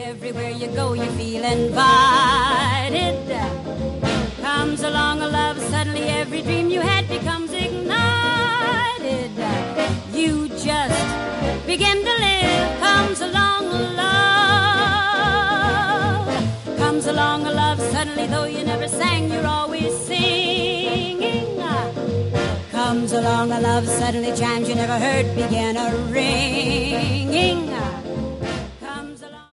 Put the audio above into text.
Everywhere you go, you feel invited. Comes along a love, suddenly every dream you had becomes ignited. You just begin to live. Comes along a love. Comes along a love, suddenly though you never sang, you're always singing. Comes along a love, suddenly chimes you never heard begin a ringing.